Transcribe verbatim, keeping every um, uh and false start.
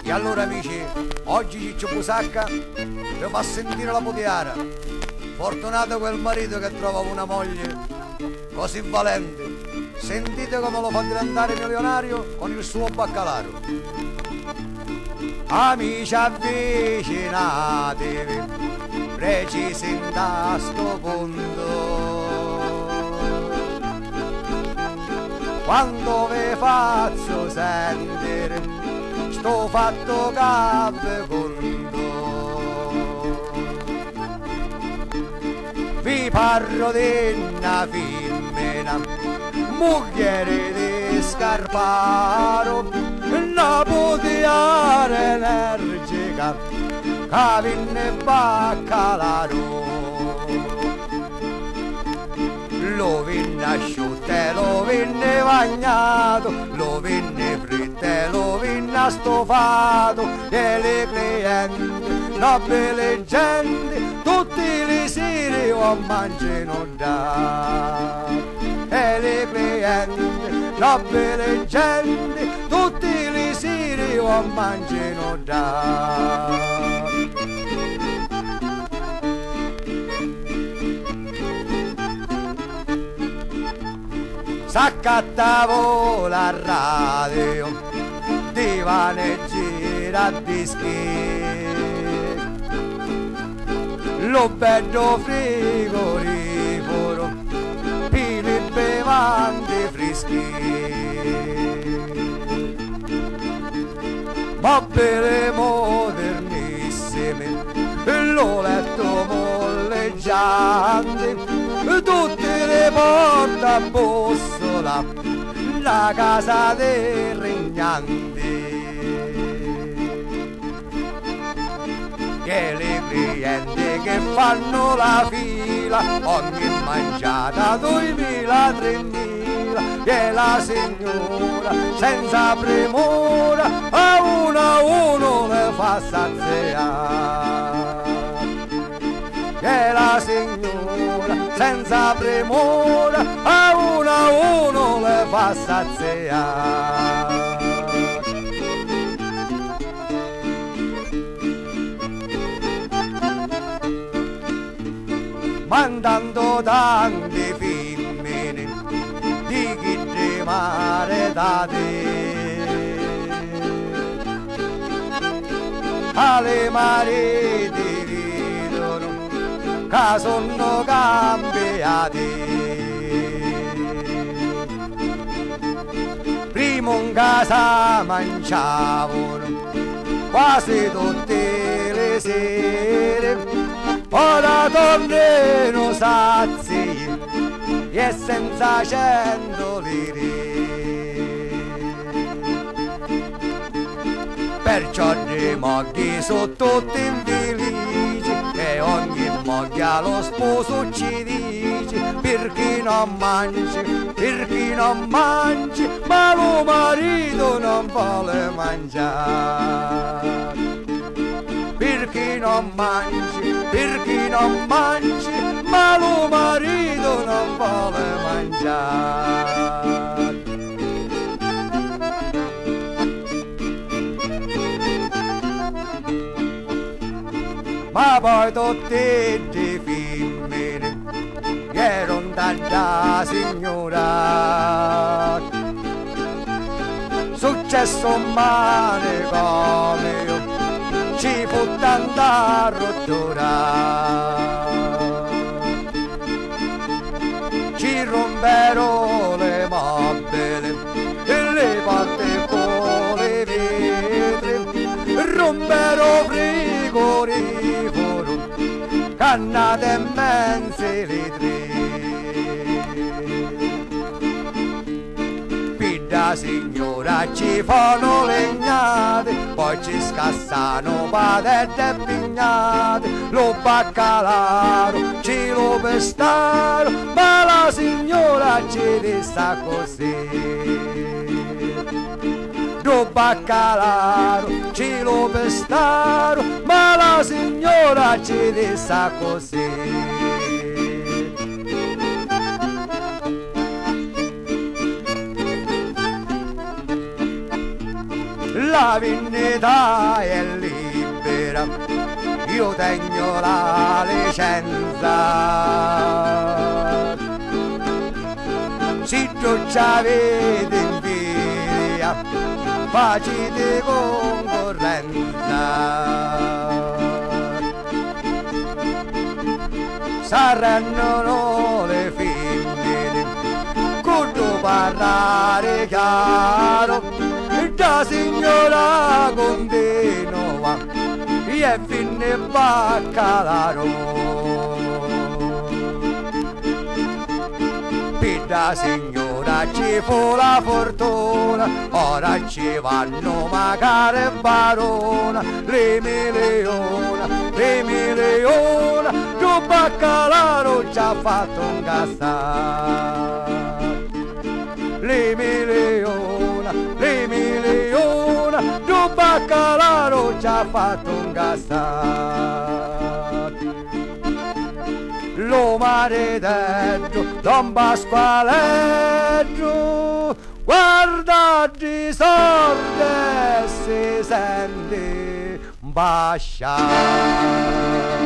E allora amici, oggi Ciccio Busacca vi fa sentire la putiara. Fortunato quel marito che trova una moglie così valente. Sentite come lo fa diventare milionario con il suo baccalaro. Amici avvicinatevi, precisi in sto punto. Quando vi faccio sentire sto fatto che conto, vi parlo di una femmina, mugliere di Scarparo, una putiara energica, che vinne baccalaro. Lo vinne asciutto e lo vinne bagnato, lo vinne fritto e lo vinne stofato, e le clienti, nobili gente, tutti li siri o mangiano da. E le clienti, nobili gente, tutti li siri o mangiano da. S'accattavo la radio, divano e gira dischi, lo bello frigorifero, pili bevande freschi, mobili modernissimi, lo letto molleggiante, tutte le porte a bussola, la casa dei regnanti, che le clienti che fanno la fila, ogni mangiata duemila, tremila, che la signora senza premura a uno a uno le fa saziare, che la signora senza premura a uno a uno le fa saziare. Mandando tanti femmine di chi tremare da te, alle mariti vedono che sono cambiati. Prima in casa mangiavano quasi tutte le sere, ora tornano sazi e senza cento lire. Perciò i mogli sono tutti infelici e ogni moglie allo sposo ci dice: perché non mangi, perché non mangi, ma lo marito non vuole mangiare. Perché non mangi, perché non mangi, ma lo marito non vuole mangiare. Ma poi tutte le femmine erano tanta signora, successo male come io, ci fu tanta rottura, ci rompero le mobili e le porte con le vetri, rompero frigorifero, cannate immense vetri. Pidda signora ci fanno legnate, poi ci scassano padette e pignate, lo baccalaro ci lo pestaro, ma la signora ci dista così. Lo baccalaro ci lo pestaro, ma la signora ci dista così. la vendita è libera, io tengo la licenza. Se tu ci avete invidia, facete concorrenza. Saranno le femmine, con tu parlare chiaro, da signora continua, e finne baccalaro. Per da signora ci fu la fortuna, ora ci vanno magari barona, le miliona, le miliona, tu baccalaro ci ha fatto un cassare. Le miliona, le miliona, tu baccalaro ci ha fatto un cassare. Lo maledetto Don Pasqualetto, guarda di sorte si sente basciare.